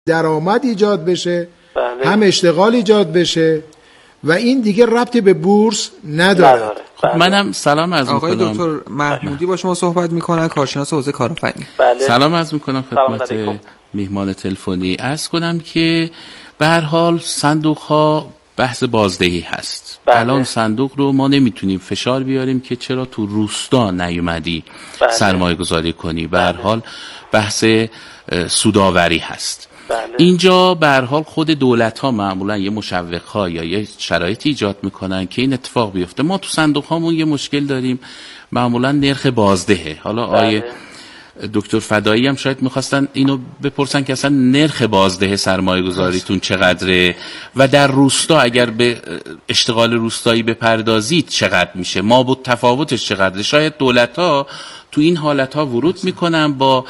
درآمد ایجاد بشه، هم اشتغال ایجاد بشه و این دیگه ربطی به بورس نداره. خب منم سلام عرض می‌کنم. آقای دکتر محمودی با شما صحبت می‌کنن، کارشناس حوزه کارآفرینی. سلام عرض می‌کنم خدمت میهمان تلفنی. عرض کنم که به هر حال صندوق‌ها بحث بازدهی هست. الان صندوق رو ما نمیتونیم فشار بیاریم که چرا تو روستا نیومدی سرمایه گذاری کنی. به هر حال بحث سوداوری هست. اینجا به هر حال خود دولت‌ها معمولا یه مشوق‌ها یا یه شرایطی ایجاد میکنن که این اتفاق بیفته. ما تو صندوق‌هامون یه مشکل داریم، معمولا نرخ بازدهه. حالا آیه دکتر فدایی هم شاید میخواستن اینو بپرسن که اصلا نرخ بازده سرمایه گذاریتون چقدره و در روستا اگر به اشتغال روستایی بپردازید چقدر میشه، ما بود تفاوتش چقدره. شاید دولت‌ها تو این حالت‌ها ورود میکنن با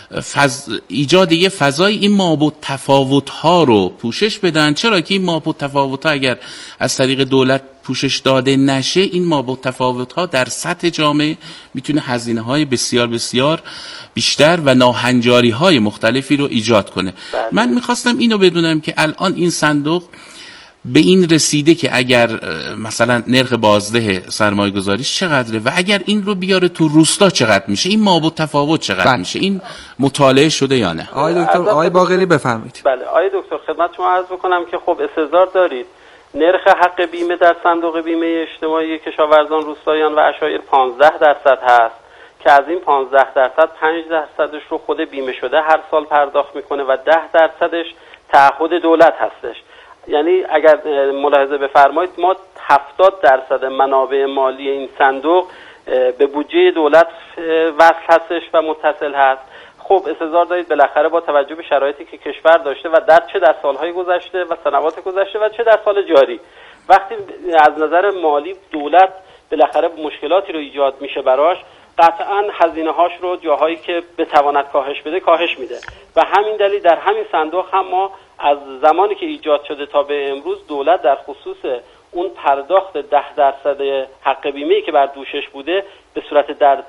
ایجاد یه فضای این مابعد تفاوت‌ها رو پوشش بدن. چرا که این مابعد تفاوت‌ها اگر از طریق دولت پوشش داده نشه، این مابعد تفاوت‌ها در سطح جامعه میتونه هزینه‌های بسیار بسیار بیشتر و ناهنجاری‌های مختلفی رو ایجاد کنه. من میخواستم اینو بدونم که الان این صندوق به این رسیده که اگر مثلا نرخ بازده سرمایه گذاریش چقدره و اگر این رو بیاره تو روستا چقدر میشه، این مابعد تفاوت چقدر میشه، این مطالعه شده یا نه؟ آقای دکتر، آقای باقری بفرمایید. بله آقای دکتر، خدمت شما عرض بکنم که خب استحضار دارید نرخ حق بیمه در صندوق بیمه اجتماعی کشاورزان، روستاییان و عشایر 15% هست که از این 15% 5%ش رو خود بیمه شده هر سال پرداخت میکنه و 10%ش تعهد دولت هستش. یعنی اگر ملاحظه بفرمایید ما 70% منابع مالی این صندوق به بودجه دولت وصل هستش و متصل هست. خب استحضار دارید بالاخره با توجه به شرایطی که کشور داشته و چه در سالهای گذشته و سنوات گذشته و چه در سال جاری، وقتی از نظر مالی دولت بالاخره مشکلاتی رو ایجاد میشه براش، قطعاً هزینه‌هاش رو جاهایی که بتواند کاهش بده کاهش میده و همین دلیل در همین صندوق هم ما از زمانی که ایجاد شده تا به امروز دولت در خصوص اون پرداخت 10% حق بیمه‌ای که بر دوشش بوده به صورت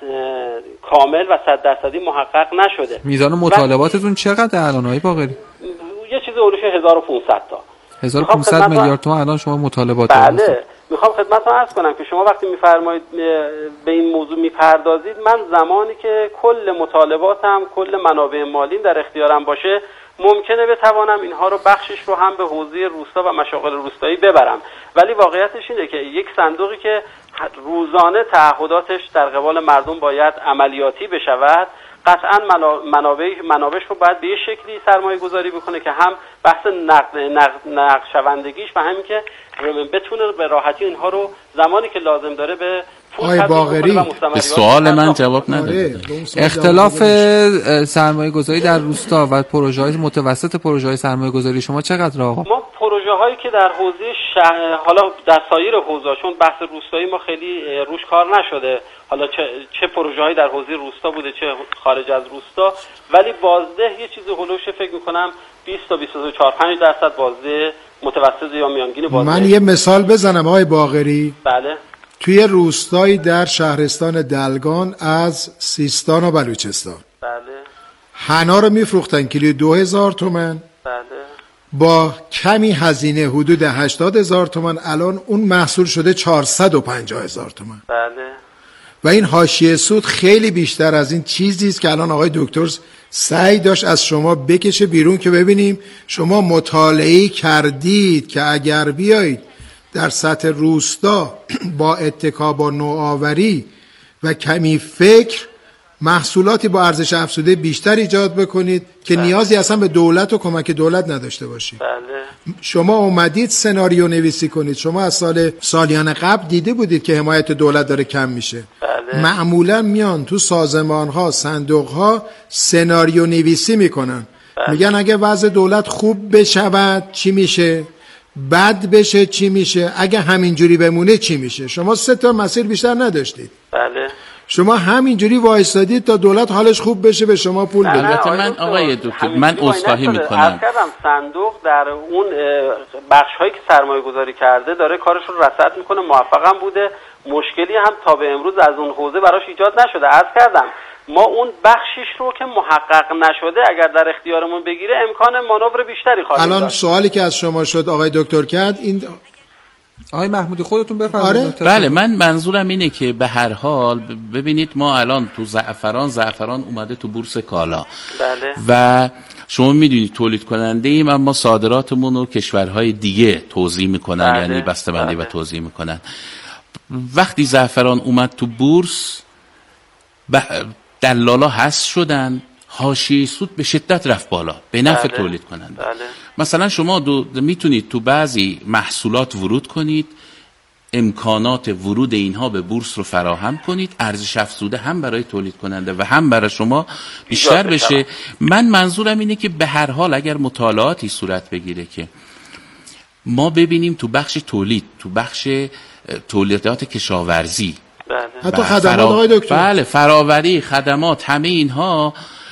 کامل و 100% محقق نشده. میزان مطالباتتون چقدر الان آقای باقری؟ یه چیزی اولش 1500 تا 1500 میلیارد تومان الان شما مطالبات. بله میخوام خدمتتون عرض کنم که شما وقتی میفرمایید به این موضوع میپردازید، من زمانی که کل مطالباتم، کل منابع مالیم در اختیارم باشه، ممکنه بتوانم اینها رو بخشش رو هم به حوزه روستا و مشاغل روستایی ببرم، ولی واقعیتش اینه که یک صندوقی که روزانه تعهداتش در قبال مردم باید عملیاتی بشود، قطعا منابعش رو باید به یه شکلی سرمایه گذاری بکنه که هم بحث نقشوندگیش و همین که بتونه به راحتی اینها رو زمانی که لازم داره به آقای باقری به سوال من جواب نداده. اختلاف سرمایه گذاری در روستا و پروژه های متوسط پروژه های سرمایه گذاری شما چقدر آقا؟ ما پروژه هایی که در حوزه حالا در سایر حوزه، چون بحث روستایی ما خیلی روش کار نشده، حالا چه پروژه هایی در حوزه روستا بوده چه خارج از روستا، ولی بازده یه چیزی هولوش فکر میکنم 20 تا 24-25% بازده متوسط یا میانگین بازده. من یه مثال بزنم آقای باقری. بله. توی روستایی در شهرستان دلگان از سیستان و بلوچستان، بله، حنا رو میفروختن کیلو 2000 تومان. بله. با کمی هزینه حدود 80,000 تومان، الان اون محصول شده 450,000 تومان. بله. و این حاشیه سود خیلی بیشتر از این چیزی است که الان آقای دکتر سعی داشت از شما بکشه بیرون که ببینیم شما مطالعه کردید که اگر بیایید در سطح روستا با اتکا با نوآوری و کمی فکر محصولاتی با ارزش افزوده بیشتر ایجاد بکنید که نیازی اصلا به دولت و کمک دولت نداشته باشید. بله. شما اومدید سناریو نویسی کنید. شما از سالیان قبل دیده بودید که حمایت دولت داره کم میشه. بله. معمولا میان تو سازمان ها، صندوق ها سناریو نویسی میکنن. بله. میگن اگه وضع دولت خوب بشود چی میشه؟ بد بشه چی میشه؟ اگه همینجوری بمونه چی میشه؟ شما 3 مسیر بیشتر نداشتید. بله. شما همینجوری وایستادید تا دولت حالش خوب بشه به شما پول بده. البته من آقای دکتر من عذرخواهی میکنم. صندوق در اون بخش‌هایی که سرمایه گذاری کرده داره کارش رو رصد میکنه، موفقم بوده، مشکلی هم تا به امروز از اون حوزه براش ایجاد نشده. عرض کردم ما اون بخشیش رو که محقق نشده اگر در اختیارمون بگیره امکان مانور بیشتری خواهیم داشت. الان سوالی که از شما شد آقای دکتر کرد این آقای محمودی خودتون بفرمایید. بله، من منظورم اینه که به هر حال ببینید ما الان تو زعفران اومده تو بورس کالا. بله. و شما میدونید تولید کننده ایم اما صادراتمون رو کشورهای دیگه توزیع میکنن. بله. یعنی بسته‌بندی و توزیع میکنن. وقتی زعفران اومد تو بورس دلالا حذف شدن، حاشیه سود به شدت رفت بالا به نفع تولید کننده. بله. مثلا شما میتونید تو بعضی محصولات ورود کنید، امکانات ورود اینها به بورس رو فراهم کنید، ارزش افزوده هم برای تولید کننده و هم برای شما بیشتر بشه. من منظورم اینه که به هر حال اگر مطالعاتی صورت بگیره که ما ببینیم تو بخش تولید، تو بخش تولیدات کشاورزی، حتی خدمات آقای دکتر، بله، فراوری، خدمات، همه اینها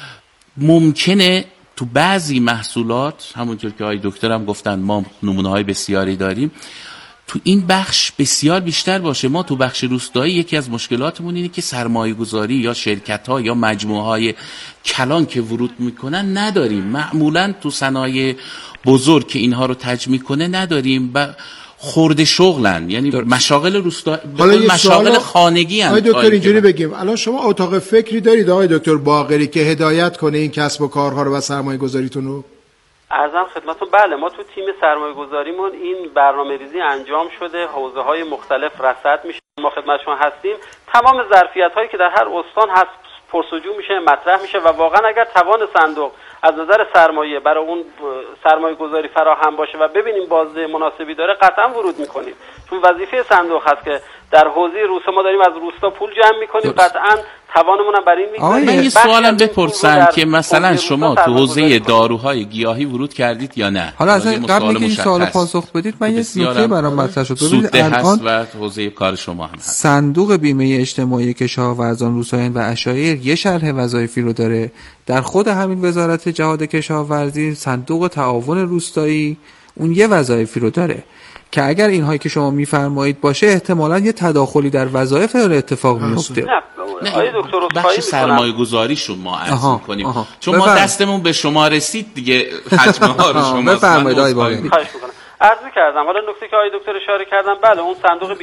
ممکنه تو بعضی محصولات، همونطور که آقای دکترم گفتن ما نمونه‌های بسیاری داریم، تو این بخش بسیار بیشتر باشه. ما تو بخش روستایی یکی از مشکلاتمون اینه که سرمایه‌گذاری یا شرکت‌ها یا مجموعه‌های کلان که ورود میکنن نداریم. معمولاً تو صنایع بزرگ که اینها رو تجمیع کنه نداریم و خورده شغلن، یعنی مشاغل روستا، مشاغل خانگی ان. آقای دکتر اینجوری بگیم الان شما اتاق فکری دارید آقای دکتر باقری که هدایت کنه این کسب و کارها رو و سرمایه گذاریتون رو؟ عرضم خدمتتون بله، ما تو تیم سرمایه گذاریمون این برنامه ریزی انجام شده، حوزه های مختلف رصد میشه، ما خدمت شما هستیم، تمام ظرفیت هایی که در هر استان هست پرسجو میشه، مطرح میشه و واقعا اگر توان صندوق از نظر سرمایه برای اون سرمایه گذاری فراهم باشه و ببینیم بازده مناسبی داره قطعا ورود میکنیم، چون وظیفه صندوق هست که در حوزه روستا ما داریم از روستا پول جمع میکنیم، قطعا توانمون هم برای این میگذاریم. من یه سوالم بپرسم که مثلا شما تو حوزه داروهای گیاهی ورود کردید یا نه؟ حالا از قبل اینکه این سوالو پاسخ بدید من یه نکته برام مطرح شد. ببینید الان و حوزه کار شما هم هست. صندوق بیمه اجتماعی کشاورزان، روستاییان و عشایر یه شرح وظایفی رو داره. در خود همین وزارت جهاد کشاورزی صندوق تعاون روستایی اون یه وظایفی رو داره که اگر اینهایی که شما میفرمایید باشه احتمالاً یه تداخلی در وظایف داره اتفاق میفته. آقای دکتر بخش سرمایه گذاریشون ما عرض می‌کنیم چون ما دستمون به شما رسید دیگه، حجم ها رو شما بفرمایید آقای باقری. عرض کردم. حالا نکته که آقای دکتر اشاره کردن، بله اون صندوق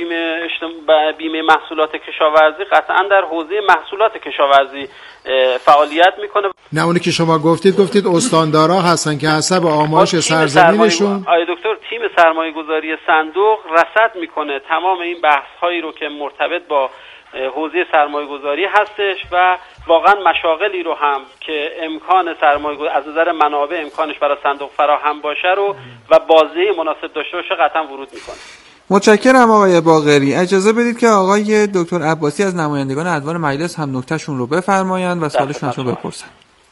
بیمه محصولات کشاورزی قطعا در حوزه محصولات کشاورزی فعالیت میکنه. نه اونی که شما گفتید استاندارا هستن که حسب آمارش سرزمینشون. آقای دکتر تیم سرمایه گذاری صندوق رصد میکنه تمام این بحث هایی رو که مرتبط با حوزه سرمایه گذاری هستش و واقعا مشاغلی رو هم که امکان سرمایه از نظر منابع امکانش برای صندوق فراهم باشه رو و بازده مناسب داشته باشه قطعا ورود میکنه. متشکرم آقای باقری. اجازه بدید که آقای دکتر عباسی از نمایندگان ادوار مجلس هم نکتهشون رو بفرمایند و سوالشون ازشون بپرسن.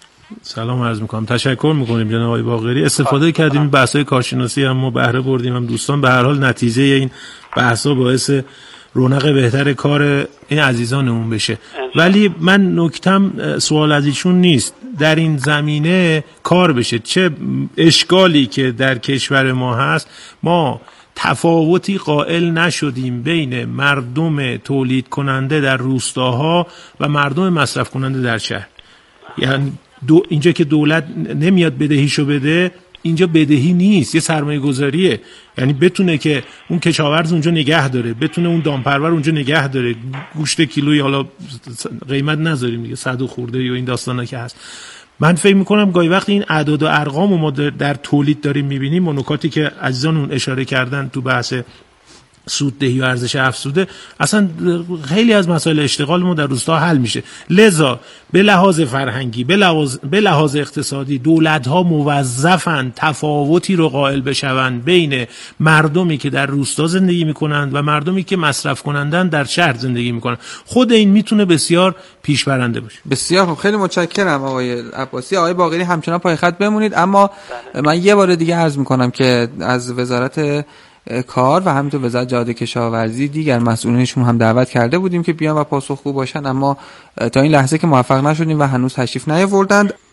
سلام عرض میکنم. تشکر میکنیم جناب آقای باقری. استفاده کردیم این بحث‌های کارشناسی هم ما بهره بردیم، هم دوستان به هر حال نتیجه این بحث‌ها باعث رونق بهتر کار این عزیزانمون بشه. ولی من نکتم سوال از ایشون نیست، در این زمینه کار بشه. چه اشکالی که در کشور ما هست، ما تفاوتی قائل نشدیم بین مردم تولید کننده در روستاها و مردم مصرف کننده در شهر. یعنی اینجا که دولت نمیاد بدهیشو بده، اینجا بدهی نیست، یه سرمایه گذاریه. یعنی بتونه که اون کشاورز اونجا نگه داره، بتونه اون دامپرور اونجا نگه داره، گوشت کیلویی حالا قیمت نذاریم دیگه 100 خورده یا این داستانا که هست. من فکر میکنم گاهی وقتی این اعداد و ارقام ما در تولید داریم میبینیم و نکاتی که عزیزانون اشاره کردن تو بحث سوددهی و ارزش افزوده، اصلا خیلی از مسائل اشتغال ما در روستا حل میشه. لذا به لحاظ فرهنگی، به لحاظ اقتصادی دولت‌ها موظفن تفاوتی رو قائل بشون بین مردمی که در روستا زندگی میکنند و مردمی که مصرف کنندن در شهر زندگی میکنن. خود این میتونه بسیار پیش برنده باشه. بسیار خوب، خیلی متشکرم آقای عباسی. آقای باقری همچنان پای خط بمونید، اما من یه بار دیگه عرض میکنم که از وزارت کار و همینطور وزارت جهاد کشاورزی دیگر مسئولینشون هم دعوت کرده بودیم که بیان و پاسخگو باشن، اما تا این لحظه که موفق نشدیم و هنوز تشریف نیاوردند. اصلا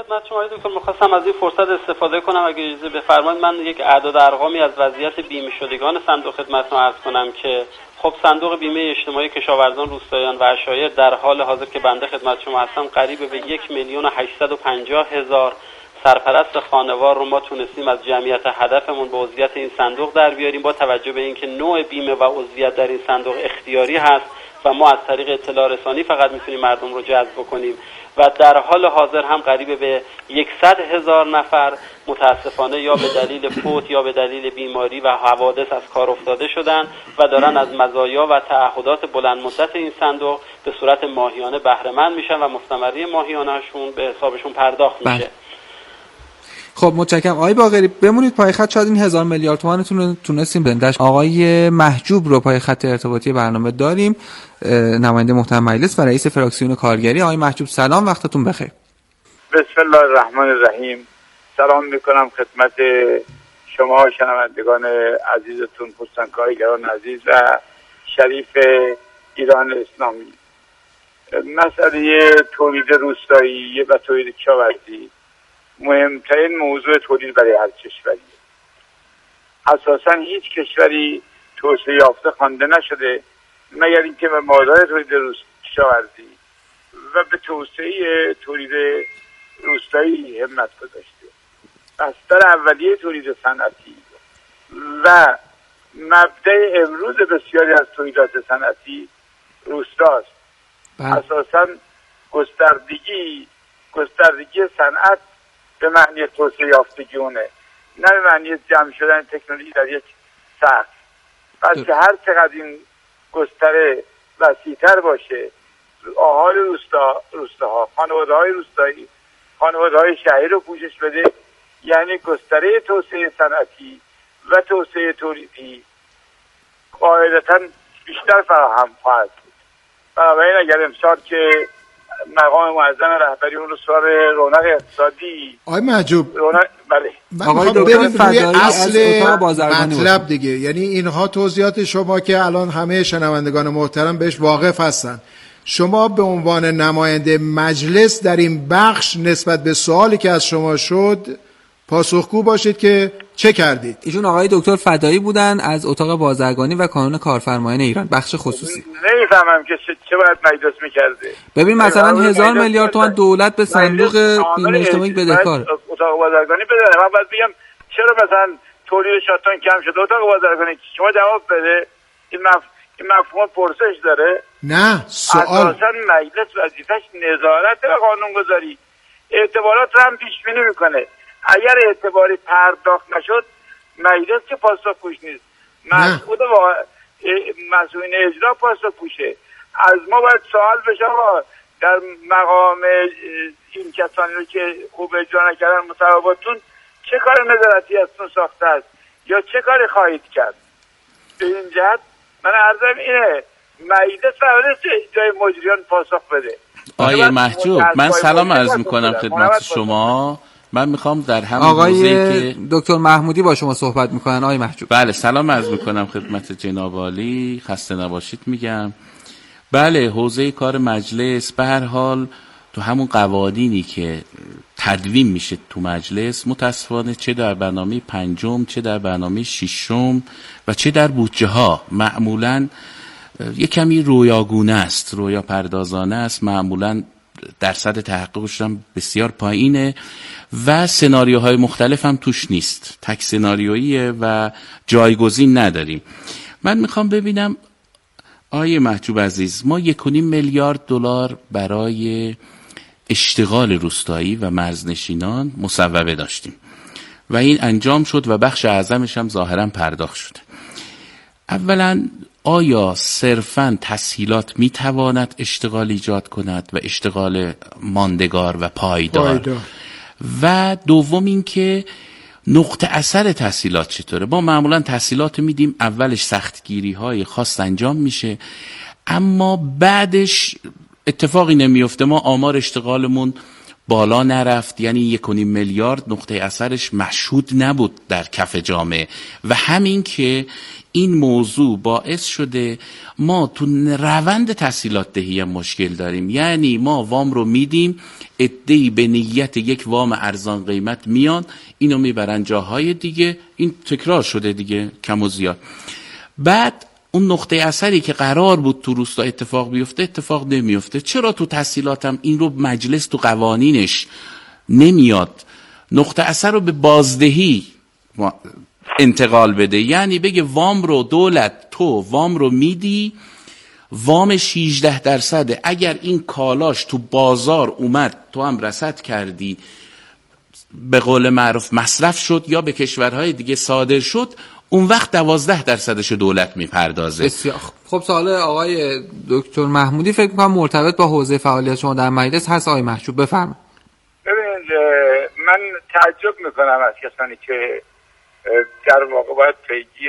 خدمت شما دکتر، می‌خواستم از این فرصت استفاده کنم اگه اجازه بفرمایید من یک اعداد ارقامی از وضعیت بیمه شدگان صندوق خدمتتون عرض کنم که خب صندوق بیمه اجتماعی کشاورزان، روستاییان و عشایر در حال حاضر که بنده خدمت شما هستم قریب به 1,850,000 سرپرست خانوار رو ما تونستیم از جمعیت هدفمون به عضویت این صندوق در بیاریم، با توجه به اینکه نوع بیمه و عضویت در این صندوق اختیاری هست و ما از طریق اطلاع رسانی فقط میتونیم مردم رو جذب کنیم و در حال حاضر هم قریب به 100,000 نفر متاسفانه یا به دلیل فوت یا به دلیل بیماری و حوادث از کار افتاده شدن و دارن از مزایا و تعهدات بلند مدت این صندوق به صورت ماهیانه بهره مند میشن و مستمری ماهیانه‌شون به حسابشون پرداخت میشه. خب متشکرم آقای باقری، بمونید پای خط. شاید این 1000 میلیارد تومانتون رو تونستیم بندش. آقای محجوب رو پای خط ارتباطی برنامه داریم، نماینده محترم مجلس و رئیس فراکسیون کارگری. آقای محجوب سلام، وقتتون بخیر. بسم الله الرحمن الرحیم. سلام میکنم خدمت شما شنوندگان عزیزتون، پرسنکارگران عزیز و شریف ایران اسلامی. مسئله تولید روستایی و تولید کشاورزی مهمترین موضوع تولید برای هر کشوری. اساساً هیچ کشوری توسعه یافته خوانده نشده مگر اینکه به مادار تولید کشاورزی و به توسعه تولید روستایی همت گذاشته. بستر اولیه تولید صنعتی و مبدأ امروز بسیاری از تولیدات صنعتی روستاست. اساساً گستردگی صنعت به معنی توسعه یافتگی اونه، نه به معنی جمع شدن تکنولوژی در یک سقف. بلکه هر چقدر این گستره وسیع‌تر باشه، اهالی روستاها، خانواده‌های روستایی، خانواده‌های شهری رو پوشش بده، یعنی گستره توسعه صنعتی و توسعه تولیدی قاعدتاً بیشتر فراهم خواهد بود. بنابراین اگر امسال که مقام معظم رهبری اون رو سوار رونق اقتصادی آقای محجوب بله آقای دکتر فدایی اصل مطلب دیگه، یعنی اینها توضیحات شما که الان همه شنوندگان محترم بهش واقف هستن. شما به عنوان نماینده مجلس در این بخش نسبت به سوالی که از شما شد پاسخگو باشید که چه کردید. ایشون آقای دکتر فدایی بودن از اتاق بازرگانی و کانون کارفرمایان ایران، بخش خصوصی. نمیفهمم که چه باید مجلس میکرده. ببین مثلا 1000 میلیارد تومان دولت به صندوق بیمه اجتماعی بدهکار. اتاق بازرگانی بدونه. من باید بگم چرا مثلا تولید شاتون کم شده. اتاق بازرگانی شما جواب بده. این مفهوم پرسش داره. نه سوال. اساسا مجلس وظیفش نظارت و قانونگذاری، اعتبارات رو هم پیش بینی میکنه. اگر اعتباری پرداخت نشد مجلس که پاسخگوش نیست، مسئولین اجرا پاسخگوشه. از ما باید سوال بشه در مقام این کسانی رو که خوب اجرا نکردن مصوباتتون چه کار نظارتی ازتون ساخته است یا چه کاری خواهید کرد. به این جهت من عرضم اینه مجلس فرارست جای مجریان پاسخ بده. آقای محجوب من سلام عرض میکنم خدمت شما. من میخوام در همین حوزه‌ای که دکتر محمودی با شما صحبت میکنن. آقای محجوب بله سلام عرض میکنم خدمت جناب عالی، خسته نباشید میگم. بله حوزه کار مجلس به هر حال تو همون قوانینی که تدوین میشه تو مجلس متاسفانه چه در برنامه 5 چه در برنامه 6 و چه در بودجه ها معمولاً یک کمی رویاگونه است، رویا پردازانه است، معمولاً درصد تحققش هم بسیار پایینه و سناریوهای مختلف هم توش نیست، تک سناریویه و جایگزین نداریم. من میخوام ببینم آیه محجوب عزیز، ما 1.5 میلیارد دلار برای اشتغال روستایی و مرزنشینان مصوبه داشتیم و این انجام شد و بخش اعظمش هم ظاهرا پرداخت شد. اولا آیا صرفاً تسهیلات میتواند اشتغال ایجاد کند و اشتغال ماندگار و پایدار؟ و دوم این که نقطه اثر تسهیلات چطوره؟ ما معمولاً تسهیلات میدیم، اولش سختگیری های خاص انجام میشه اما بعدش اتفاقی نمیفته. ما آمار اشتغالمون بالا نرفت، یعنی 1.5 میلیارد نقطه اثرش مشهود نبود در کف جامعه. و همین که این موضوع باعث شده ما تو روند تسهیلات دهی مشکل داریم. یعنی ما وام رو میدیم، عده‌ای به نیت یک وام ارزان قیمت میان، اینو میبرن جاهای دیگه، این تکرار شده دیگه کم و زیاد. بعد اون نقطه اثری که قرار بود تو روستا اتفاق بیفته اتفاق نمیفته. چرا تو تسهیلاتم این رو مجلس تو قوانینش نمیاد نقطه اثر رو به بازدهی انتقال بده؟ یعنی بگه وام رو دولت تو وام رو میدی، وام 18%، اگر این کالاش تو بازار اومد تو هم رصد کردی، به قول معروف مصرف شد یا به کشورهای دیگه صادر شد، اون وقت 12% دولت میپردازه. بسیار خب. سوال آقای دکتر محمودی فکر میکنم مرتبط با حوزه فعالیت شما در مجلس هست. آقای محجوب بفرمایید. ببینید من تعجب میکنم از کسانی که در واقع باید پیگیر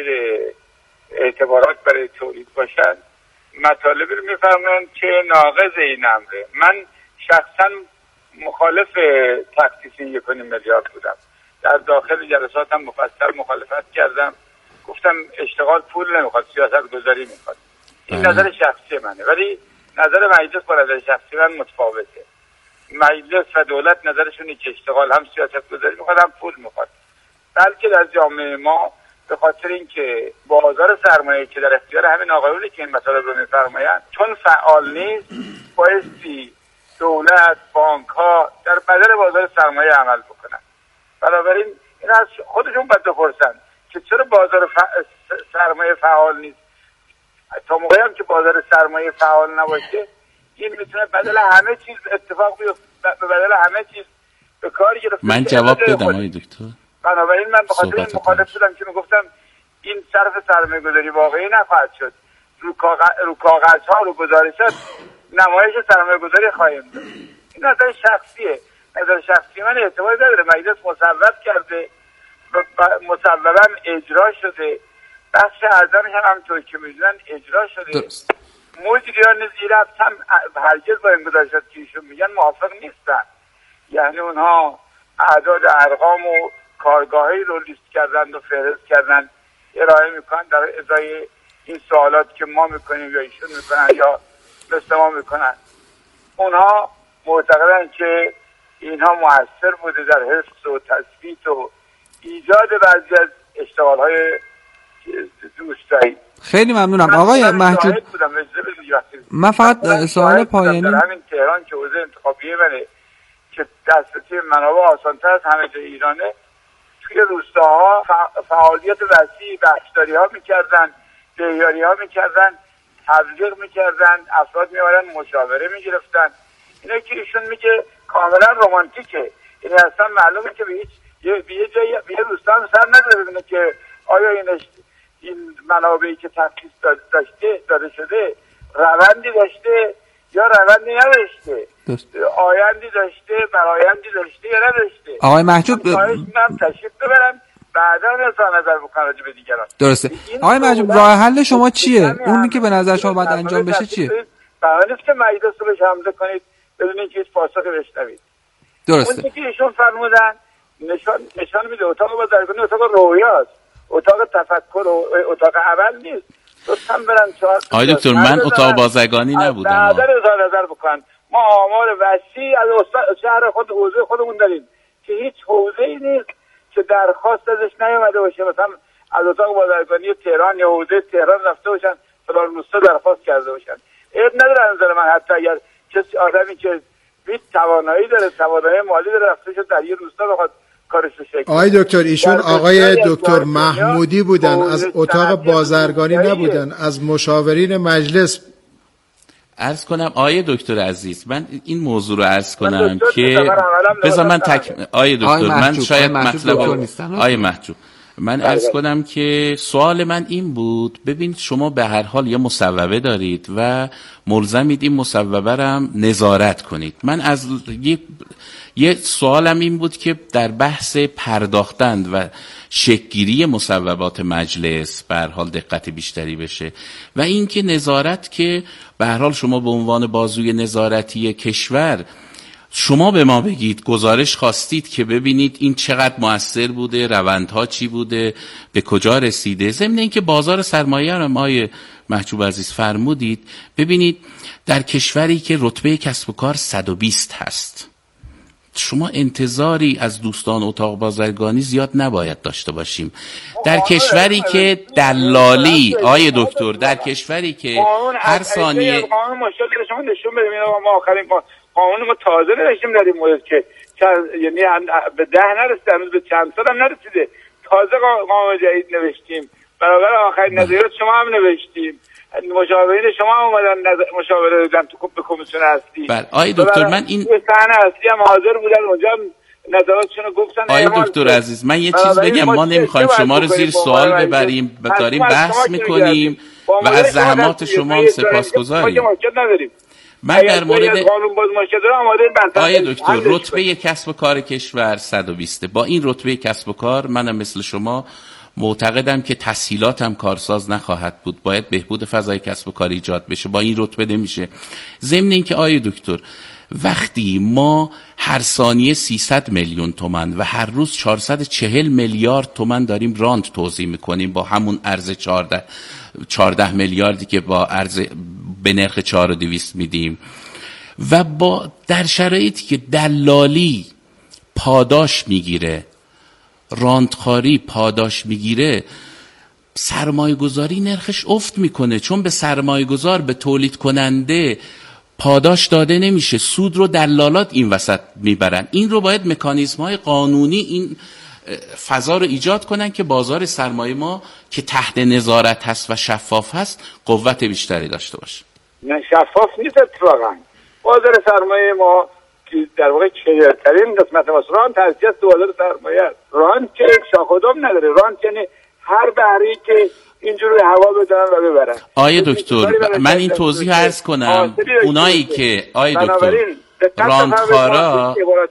اعتبارات برای تولید باشن، مطالبی رو میفرمایند که ناقض این امره. من شخصا مخالف تخصیص 1.5 میلیارد بودم، در داخل جلساتم مفصل مخالفت کردم، گفتم اشتغال پول نمیخواد، سیاست گذاری میخواد. این نظر شخصی منه، ولی نظر مجلس با نظر شخصی من متفاوته. مجلس و دولت نظرشونه که اشتغال هم سیاست گذاری میخواد هم پول میخواد، بلکه در جامعه ما به خاطر اینکه بازار سرمایه که در اختیار همین آقایونی که این مطالب رو میفرمایند چون فعال نیست، بایستی دولت، بانک ها در بدل بازار سرمایه عمل بکنن. بنابراین این از خودشون باید بپرسن که چرا بازار سرمایه فعال نیست. تا موقعی هم که بازار سرمایه فعال نباشه، این میتونه بدل همه چیز اتفاق بیفته، بدل همه چیز به کار گرفته. من جواب بدم آقای دکتر. بنابراین من به خاطر این مخالف شدم که میگفتم این صرف سرمایه گذاری واقعی نخواهد شد. رو کاغذها، رو گزارشات نمایش سرمایه گذاری خواهیم داشت. این نظر شخصیه، نظر شخصی من اعتباری نداره. مجلس مصوب کرده و مصوبا اجرا شده، بخش اعظمش هم همونطور که میدونن اجرا شده. مدیران زیر هم هرگز با این گزارشات که ایشون میگن موافق نیستن. یعنی اونها اعداد ارقام و کارگاهی رو لیست کردن و فهرست کردن ارائه میکنن در ازای این سوالات که ما میکنیم یا ایشون میکنن یا مثل ما میکنن. اونها معتقدن که اینها مؤثر بوده در حفظ و تثبیت و ایجاد بعضی از اشتغال‌های دوستایی. خیلی ممنونم آقای محجوب. من فقط سوال پایانی در همین تهران که حوزه انتخابیه منه که دسترسی منابع آسان‌تر از همه جای ایرانه، توی روستاها فعالیت وسیع بخشداری ها میکردن، دهیاری ها میکردن، تبلیغ میکردن، افراد میارن مشاوره میگرفتن. اینه که ایشون میگه کاملا رمانتیکه. این اصلا معلومه که به یه جایی به یه روستا هم سر نداره ببینه که آیا این منابعی که تخصیص داده شده روندی داشته یا روندی نداشته، آیندی داشته، برآیندی داشته یا نداشته. آقای محجوب من تشریف ببرم بعدا نظر بکنم راجع به دیگران. درسته. آقای محجوب راه حل شما چیه؟ اونی که به نظر شما باید انجام بشه چیه؟ برای نیست که مجلس رو بهش حمله کنید بدون اینکه هیچ پاسخی بشنوید. درسته. اون که ایشون فرمودن نشان میده اتاق بازرگانی اتاق رویاست، اتاق تفکر و اتاق عمل نیست. لطفاً برن آقای دکتر من اتاق بازرگانی نبودم. نظر بکن. ما آمار وسیع از شهر خود حوزه خودمون داریم که هیچ حوزه‌ای نیست که درخواست ازش نیامده باشه. مثلا از اتاق بازرگانی تهران یا حوزه تهران رفته باشن فلان روستا درخواست کرده باشن. عیب نداره نظر من، حتی اگر کسی آدمی که بیت توانایی داره، توانایی مالی داره، رفته شد در یه روستا بخواد کارش بشه. آقای دکتر ایشون آقای دکتر محمودی بودن، از اتاق بازرگانی نبودن، از مشاورین مجلس. عرض کنم آقای دکتر عزیز، من این موضوع رو عرض کنم که بذار من آقای دکتر من شاید مطلب آقای محجوب من عرض کنم که سوال من این بود، ببین شما به هر حال یه مصوبه دارید و ملزمید این مصوبه رو هم نظارت کنید. من از یه سوالم این بود که در بحث پرداختن و شکل‌گیری مصوبات مجلس به هر حال دقت بیشتری بشه و اینکه نظارت که به هر حال شما به عنوان بازوی نظارتی کشور شما به ما بگید، گزارش خواستید که ببینید این چقدر مؤثر بوده، روندها چی بوده، به کجا رسیده. ضمن اینکه بازار سرمایه هم آقای محجوب عزیز فرمودید، ببینید در کشوری که رتبه کسب و کار 120 هست، شما انتظاری از دوستان اتاق بازرگانی زیاد نباید داشته باشیم. در کشوری که دلالی، آقای دکتر، در کشوری که هر ثانیه قانون مشکل شما نشون بدیم. ما آخرین قانون ما تازه نوشتیم در این مورد که یعنی به 10 نرسیده، هنوز به چند سال هم نرسیده، تازه قانون جدید نوشتیم، برابر آخرین نظریات شما هم نوشتیم، مشاورین شما هم اومدن مشاوره دادن تو کمیسیون اصلی. بله آقای دکتر، من این صحنه اصلی هم حاضر بودن اونجا، نظراتشون رو گفتن. آقای دکتر عزیز، من یه چیز بگم، ما نمیخوایم شما رو زیر سوال ببریم، داریم بحث میکنیم و از زحمات شما هم سپاسگزاریم. من در مورد آقای دکتر، رتبه کسب و کار کشور 120. با این رتبه کسب و کار منم مثل شما معتقدم که تسهیلات هم کارساز نخواهد بود، باید بهبود فضای کسب و کار ایجاد بشه، با این رتبه نمیشه. ضمن اینکه آقای دکتر، وقتی ما هر ثانیه 300 میلیون تومان و هر روز 440 میلیارد تومان داریم رانت توزیع میکنیم با همون ارز 14 میلیاردی که با ارز به نرخ 4200 میدیم و با در شرایطی که دلالی پاداش میگیره، راندخاری پاداش میگیره، سرمایه گذاری نرخش افت میکنه، چون به سرمایه گذار، به تولید کننده پاداش داده نمیشه، سود رو دلالات این وسط میبرن. این رو باید مکانیزم های قانونی این فضا رو ایجاد کنن که بازار سرمایه ما که تحت نظارت هست و شفاف هست قوت بیشتری داشته باشه. نه شفاف نیست اتفاقا. بازار سرمایه ما که در واقع کلیدترین قسمت ما ران تأسیس تو بازار سرمایه است. ران که شاخ و دم نداره، ران یعنی هر بحری که اینجوری هوا بدن و ببرن. آیه دکتر، من این توضیح عرض کنم، اونایی که آیه دکتر راندخارا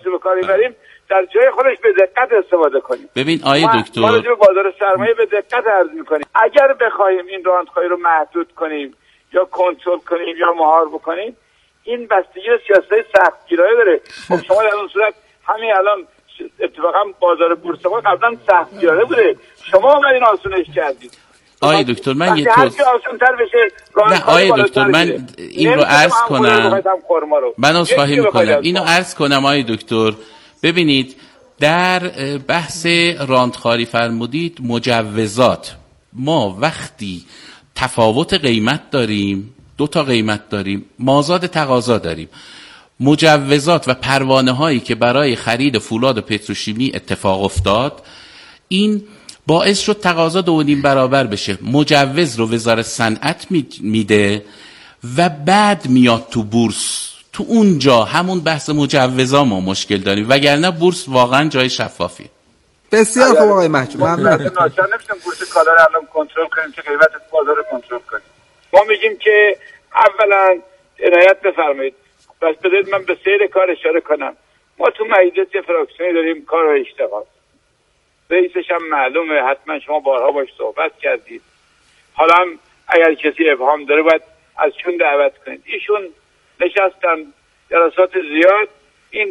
در جای خودش به دقت استفاده کنیم. ببین آیه دکتر، ما راجع به بازار سرمایه به دقت عرض می‌کنیم. اگر بخوایم این راندخاری رو محدود کنیم یا کنترل کنیم یا مهار بکنیم، این بستگی به سیاست‌های سختگیرانه داره. خب شما در اون صورت همین الان اتفاقا بازار بورس ما قبلا سختگیرانه بوده، شما اومدین آسونش کردید. آیه دکتر، من یه توضیح آسان‌تر بشه. نه آیه دکتر، من این رو عرض کنم، من عذرخواهی میکنم، اینو عرض کنم آیه دکتر. ببینید در بحث راندخاری فرمودید مجوزات، ما وقتی تفاوت قیمت داریم، 2 تا قیمت داریم، مازاد تقاضا داریم، مجوزات و پروانه هایی که برای خرید فولاد پتروشیمی اتفاق افتاد، این باعث شد تقاضا 2.5 برابر بشه. مجوز رو وزارت صنعت میده و بعد میاد تو بورس. تو اونجا همون بحث مجوزا ما مشکل داریم، وگرنه بورس واقعا جای شفافی. بسیار خوب آقای محجوب، ممنون. ناچار نمیشیم بورس کالا رو الان کنترل کنیم که قیمت بازار رو کنترل کنیم. ما میگیم که اولا عنایت بفرمایید، بس بذارید من به سیر کار اشاره کنم. ما تو مجلس فراکسیونی داریم کار و اشتغال، رئیسش هم معلومه، حتما شما بارها باش صحبت کردید. حالا هم اگر کسی ابهام داره باید از چون دعوت کنید. ایشون نشستن جلسات زیاد، این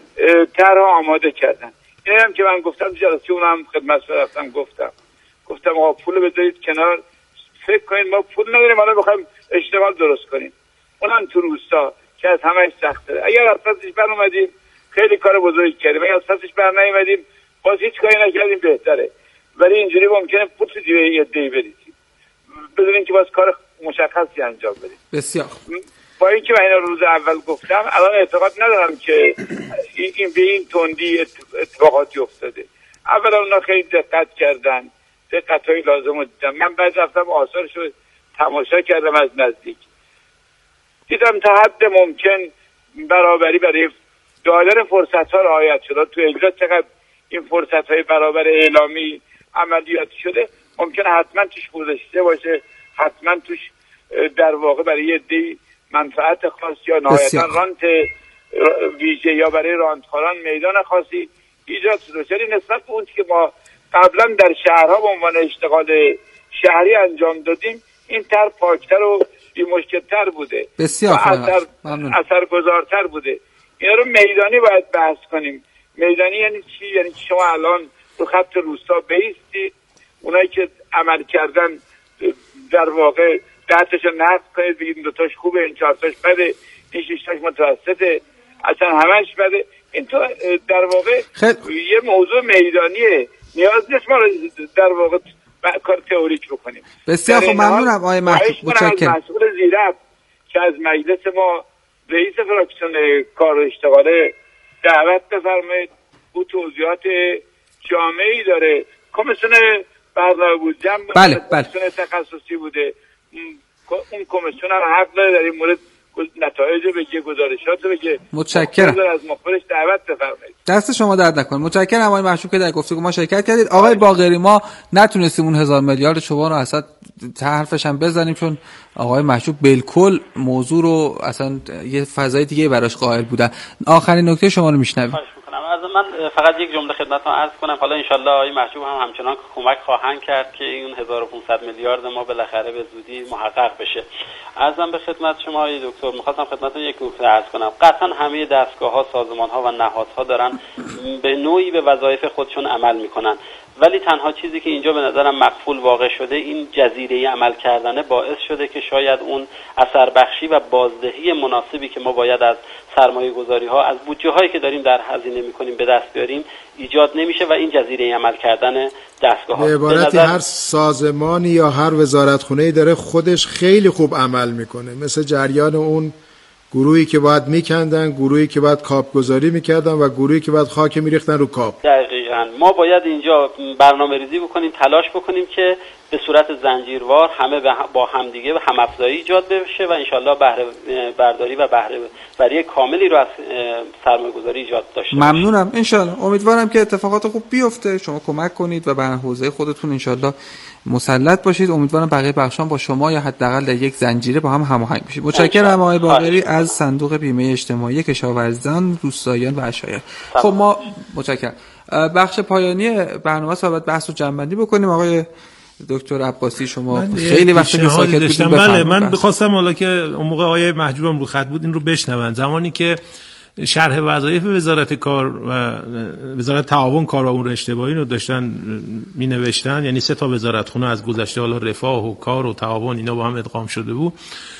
طرح آماده کردن. این هم که من گفتم جلسه اونم خدمت رفتم گفتم آقا پول بذارید کنار، فکر کنید ما پول نداریم، حالا بخوایم اشتغال درست کنیم، اونم تو روستا که از همه‌اش سخته. اگر از پسش بر اومدیم خیلی کار بزرگی کردیم، اگر از پسش بر نیومدیم باز هیچ کاری نکردیم بهتره. ولی اینجوری ممکنه پول تو جیب یه عده‌ای بریزیم بدون اینکه باز کار مشخصی انجام بدیم. بسیار با اینکه من اینا روز اول گفتم، الان اعتقاد ندارم که این به این تندی اتفاقاتی افتاده. اولا اونا خیلی دقت کردن، دقت‌های لازم رو دیدم. من بعد رفتم آثارش رو تماشا کردم از نزدیک، دیدم تا حد ممکن برابری برای دادن فرصت‌ها رعایت شده. تو اجرا چقدر این فرصت‌های برابر اعلامی عملیاتی شده، ممکنه حتما توش گذشته باشه، حتما توش در واقع برای یه عده‌ای منفعت خاص یا نهایتا رانت ویژه یا برای راندخاران میدان خاصی ایجاد شده. یعنی نسبت به اون که ما قبلا در شهرها به عنوان اشتغال شهری انجام دادیم، این طرح پاکتر و بی‌مشکل‌تر بوده، بسیار اثرگذارتر بوده. اینا رو میدانی باید بحث کنیم. میدانی یعنی چی؟ یعنی شما الان تو خط روستا بیستید، اونایی که عمل کردن در واقع 10تاشو نقد کنید، بگید 2 تاش خوبه، این 4 تاش بده، این 6 تاش متوسطه، اصلا همش بده. این تو در واقع یه موضوع میدانیه، نیاز نیست ما رو در واقع کار تئوریک بکنیم. بسیار خوب، ممنونم آقای محجوب. متشکرم. مسئول زیرفت که از مجلس ما رئیس فراکسیون کار و اشتغاله دعوت بفرمایید، او توضیحات جامعی داره. کمیسیون برنامه بود، بله. کمیسیون تخصصی بوده، اون کمیسیون هم حق داره در این مورد نتایج بگه، گزارشات بگه. متشکرم. از مخبرش دعوت بفرمایید. دست شما درد نکنه. متشکرم آقای محجوب که در گفتگو ما شرکت کردید. آقای باقری، ما نتونستیم اون 1000 میلیارد شما رو اصلا حرفش هم بزنیم، چون آقای محجوب بالکل موضوع رو اصلا یه فضای دیگه براش قائل بودن. آخرین نکته شما رو میشنویم. از من فقط یک جمله خدمتتون عرض کنم. حالا انشالله آقای محجوب هم همچنان کمک خواهند کرد که این 1500 میلیارد ما بالاخره به زودی محقق بشه. عرضم به خدمت شما آقای دکتر، می‌خواستم خدمتتون یک نکته عرض کنم. قطعا همه دستگاه‌ها، سازمان‌ها و نهادها دارن به نوعی به وظایف خودشون عمل می‌کنن، ولی تنها چیزی که اینجا به نظرم مقفول واقع شده این جزیره عمل کردنه باعث شده که شاید اون اثر بخشی و بازدهی مناسبی که ما باید از سرمایه گذاری ها، از بودجه هایی که داریم در هزینه میکنیم به دست بیاریم ایجاد نمیشه و این جزیره عمل کردن دستگاه ها به عبارتی هر سازمانی یا هر وزارتخونه‌ای داره خودش خیلی خوب عمل میکنه، مثل جریان اون گروهی که باید میکندن، گروهی که باید کاپ گذاری میکردن و گروهی که باید خاک میریختن رو کاپ. دقیقاً ما باید اینجا برنامه ریزی بکنیم، تلاش بکنیم که به صورت زنجیروار همه با همدیگه و هم افزایی ایجاد بشه و انشالله بهره برداری و بهره وری کاملی رو از سرمایه گذاری ایجاد داشته باشیم. ممنونم. انشالله امیدوارم که اتفاقات خوب بیفته، شما کمک کنید و به حوزه خودتون انشالله مسلط باشید. امیدوارم بقیه بخشان با شما یا حداقل در یک زنجیره با هم هماهنگ بشید. متشکرم آقای باقری از صندوق بیمه اجتماعی کشاورزان، روستاییان و اشایر. خب ما متشکرم. بخش پایانی برنامه صحبت بحث رو جمع‌بندی بکنیم. آقای دکتر عباسی شما خیلی وقتی که ساکت بودید. بله، من بخواستم حالا که اون موقع آقای محجوبم رو خط بود این رو بشنون. زمانی که شرح وظایف وزارت کار و وزارت تعاون کار و امور اجتماعی رو داشتن می نوشتن، یعنی 3 تا وزارتخونه از گذشته، حالا رفاه و کار و تعاون اینا با هم ادغام شده بود،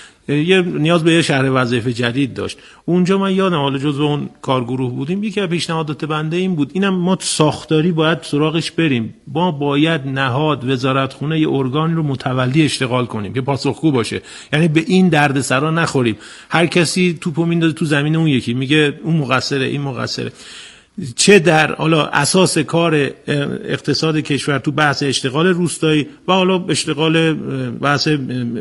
یه نیاز به یه شرح وظایف جدید داشت. اونجا من یادم، حالا جزو اون کارگروه بودیم، یکی از پیشنهادات بنده این بود، اینم ما ساختاری باید سراغش بریم، ما باید نهاد وزارتخونه یه ارگانی رو متولی اشتغال کنیم که پاسخگو باشه، یعنی به این دردسرا نخوریم هر کسی توپو میندازه تو زمین اون یکی، میگه اون مقصره این مقصره. چه در حالا اساس کار اقتصاد کشور تو بحث اشتغال روستایی و حالا اشتغال بحث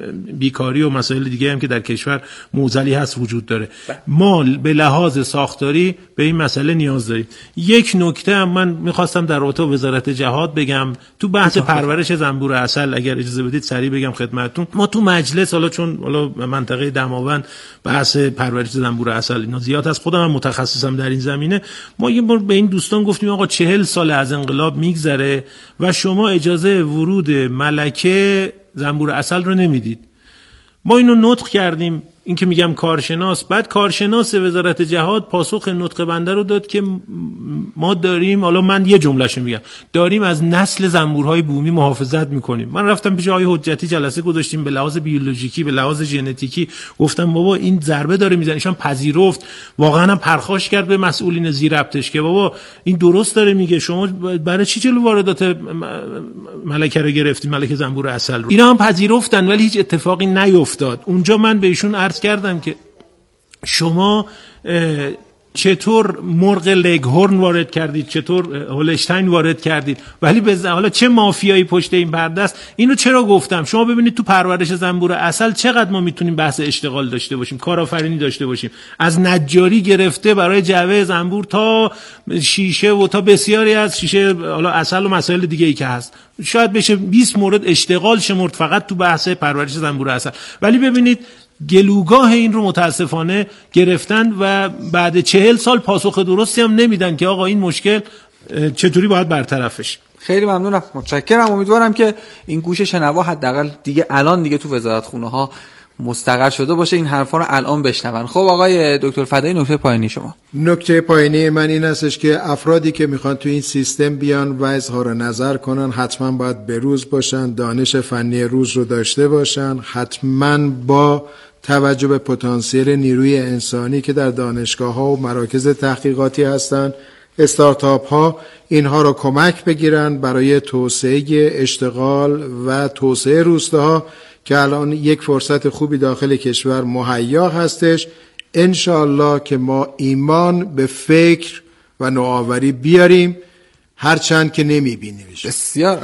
بیکاری و مسائل دیگه هم که در کشور معضلی هست وجود داره، ما به لحاظ ساختاری به این مسئله نیاز داریم. یک نکته هم من میخواستم در رابطه وزارت جهاد بگم، تو بحث پرورش زنبور عسل اگر اجازه بدید سریع بگم خدمتتون. ما تو مجلس حالا چون حالا منطقه دماوند بحث پرورش زنبور عسل اینا زیاد هست، خودم هم متخصصم در این زمینه، ما یه بار به این دوستان گفتیم آقا 40 سال از انقلاب میگذره و شما اجازه ورود ملکه زنبور عسل رو نمیدید. ما اینو نطق کردیم، این که میگم کارشناس، بعد کارشناس وزارت جهاد پاسخ نطق بنده رو داد که ما داریم، حالا من یه جمله‌شو میگم، داریم از نسل زنبورهای بومی محافظت میکنیم. من رفتم پیش آقای حجتی جلسه گذاشتیم به لحاظ بیولوژیکی به لحاظ ژنتیکی، گفتم بابا این ضربه داره میزنه، ایشان پذیرفت، واقعا هم پرخاش کرد به مسئولین زیربطش که بابا این درست داره میگه، شما برای چی جلو واردات ملکه رو گرفتید، ملکه زنبور عسل رو. اینا هم پذیرفتن ولی هیچ اتفاقی نیفتاد. اونجا من به ایشون عرض کردم که شما چطور مرغ لگهورن وارد کردید، چطور هولشتاین وارد کردید، ولی حالا چه مافیایی پشت این پرده است. اینو چرا گفتم؟ شما ببینید تو پرورش زنبور عسل چقدر ما میتونیم بحث اشتغال داشته باشیم، کارآفرینی داشته باشیم، از نجاری گرفته برای جعبه زنبور تا شیشه و تا بسیاری از شیشه حالا عسل و مسائل دیگه ای که هست، شاید بشه 20 مورد اشتغال شمرد فقط تو بحث پرورش زنبور عسل. ولی ببینید گلوگاه این رو متاسفانه گرفتن و بعد 40 سال پاسخ درستی هم نمیدن که آقا این مشکل چطوری باید برطرفش. خیلی ممنونم، متشکرم. امیدوارم که این گوش شنوا حداقل دیگه الان دیگه تو وزارتخونه ها مستقر شده باشه این حرفا رو الان بشنون. خب آقای دکتر فدایی، نکته پایانی شما. نکته پایانی من این هستش که افرادی که میخوان تو این سیستم بیان و اظهار نظر کنن حتما باید بروز باشن، دانش فنی روز رو داشته باشن، حتما با توجه به پتانسیل نیروی انسانی که در دانشگاه‌ها و مراکز تحقیقاتی هستن، استارتاپ ها، اینها رو کمک بگیرن برای توسعه اشتغال و توسعه روستاها که الان یک فرصت خوبی داخل کشور مهیا هستش. انشاءالله که ما ایمان به فکر و نوآوری بیاریم، هرچند که نمیبینیمش. بسیار